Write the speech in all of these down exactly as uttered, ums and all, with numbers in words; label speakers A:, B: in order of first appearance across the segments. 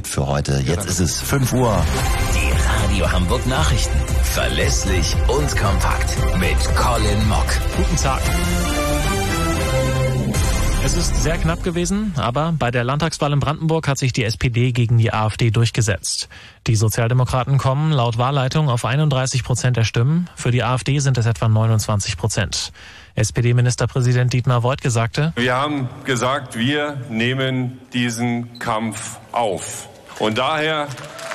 A: Update für heute. Jetzt ist es fünf Uhr.
B: Die Radio Hamburg Nachrichten. Verlässlich und kompakt. Mit Colin Mock.
C: Guten Tag. Es ist sehr knapp gewesen, aber bei der Landtagswahl in Brandenburg hat sich die S P D gegen die AfD durchgesetzt. Die Sozialdemokraten kommen laut Wahlleitung auf einunddreißig Prozent der Stimmen. Für die AfD sind es etwa neunundzwanzig Prozent. S P D-Ministerpräsident Dietmar Woidke sagte:
D: Wir haben gesagt, wir nehmen diesen Kampf auf. Und daher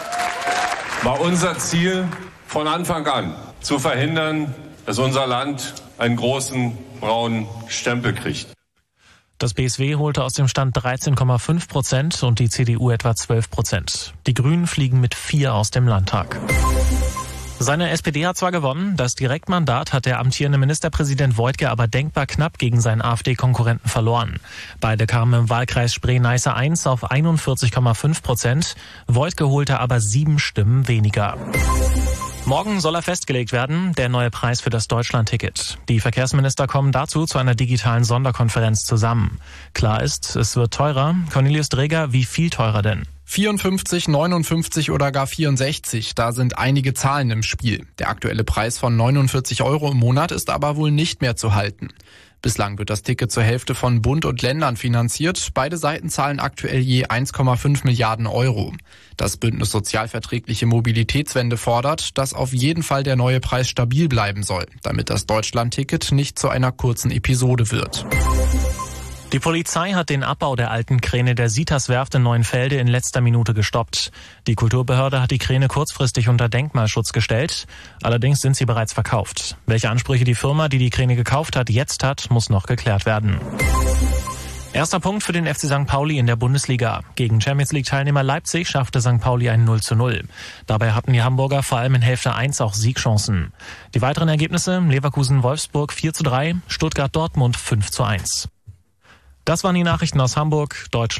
D: war unser Ziel von Anfang an, zu verhindern, dass unser Land einen großen braunen Stempel kriegt.
C: Das B S W holte aus dem Stand dreizehn Komma fünf Prozent und die C D U etwa zwölf Prozent. Die Grünen fliegen mit vier aus dem Landtag. Seine S P D hat zwar gewonnen, das Direktmandat hat der amtierende Ministerpräsident Woidke aber denkbar knapp gegen seinen AfD-Konkurrenten verloren. Beide kamen im Wahlkreis Spree-Neiße eins auf einundvierzig Komma fünf Prozent. Woidke holte aber sieben Stimmen weniger. Morgen soll er festgelegt werden, der neue Preis für das Deutschland-Ticket. Die Verkehrsminister kommen dazu zu einer digitalen Sonderkonferenz zusammen. Klar ist, es wird teurer. Cornelius Dreger, wie viel teurer denn?
E: vierundfünfzig, neunundfünfzig oder gar vierundsechzig, da sind einige Zahlen im Spiel. Der aktuelle Preis von neunundvierzig Euro im Monat ist aber wohl nicht mehr zu halten. Bislang wird das Ticket zur Hälfte von Bund und Ländern finanziert. Beide Seiten zahlen aktuell je eins Komma fünf Milliarden Euro. Das Bündnis Sozialverträgliche Mobilitätswende fordert, dass auf jeden Fall der neue Preis stabil bleiben soll, damit das Deutschland-Ticket nicht zu einer kurzen Episode wird.
C: Die Polizei hat den Abbau der alten Kräne der Sitas-Werft in Neuenfelde in letzter Minute gestoppt. Die Kulturbehörde hat die Kräne kurzfristig unter Denkmalschutz gestellt. Allerdings sind sie bereits verkauft. Welche Ansprüche die Firma, die die Kräne gekauft hat, jetzt hat, muss noch geklärt werden. Erster Punkt für den F C Sankt Pauli in der Bundesliga. Gegen Champions-League-Teilnehmer Leipzig schaffte Sankt Pauli ein null zu null. Dabei hatten die Hamburger vor allem in Hälfte eins auch Siegchancen. Die weiteren Ergebnisse: Leverkusen-Wolfsburg vier zu drei, Stuttgart-Dortmund fünf zu eins. Das waren die Nachrichten aus Hamburg, Deutschland.